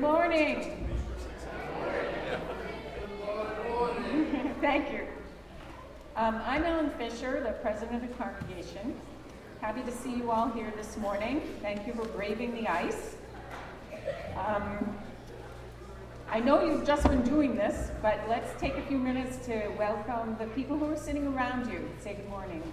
morning. Thank you. I'm Ellen Fisher, the president of the congregation. Happy to see you all here this morning. Thank you for braving the ice. I know you've just been doing this, but let's take a few minutes to welcome the people who are sitting around you. Say good morning.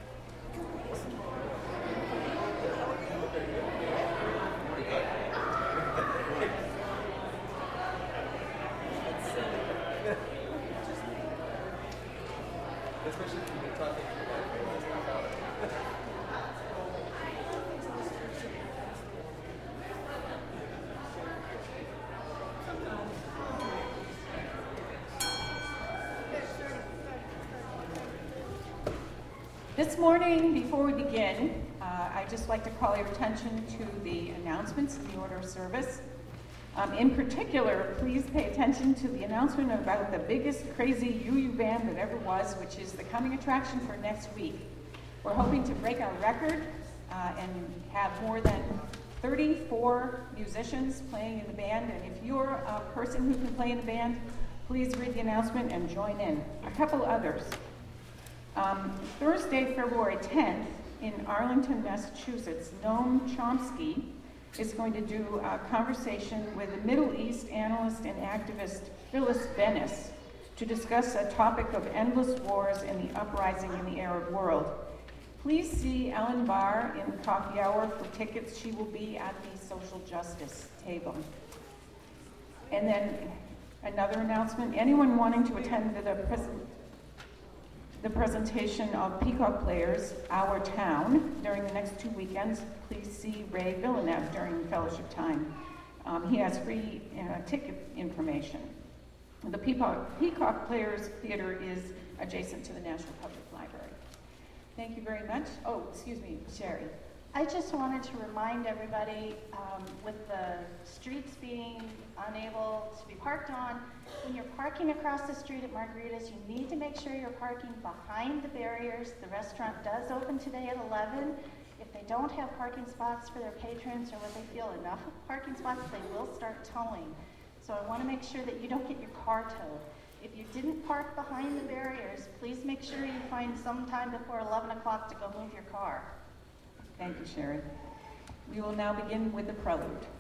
This morning, before we begin, I'd just like to call your attention to the announcements in the order of service. In particular, please pay attention to the announcement about the biggest crazy UU band that ever was, which is the coming attraction for next week. We're hoping to break our record and have more than 34 musicians playing in the band. And if you're a person who can play in the band, please read the announcement and join in. A couple others. Thursday, February 10th, in Arlington, Massachusetts, Noam Chomsky is going to do a conversation with the Middle East analyst and activist Phyllis Bennis to discuss a topic of endless wars and the uprising in the Arab world. Please see Ellen Barr in coffee hour for tickets. She will be at the social justice table. And then another announcement, anyone wanting to attend the presentation of Peacock Players, Our Town, during the next 2 weekends, please see Ray Villeneuve during fellowship time. He has free ticket information. The Peacock Players Theater is adjacent to the National Public Library. Thank you very much. Oh, excuse me, Sherry. I just wanted to remind everybody, with the streets being unable to be parked on, when you're parking across the street at Margarita's, you need to make sure you're parking behind the barriers. The restaurant does open today at 11. If they don't have parking spots for their patrons, or when they feel enough of parking spots, they will start towing. So I want to make sure that you don't get your car towed. If you didn't park behind the barriers, please make sure you find some time before 11 o'clock to go move your car. Thank you, Sherry. We will now begin with the prelude.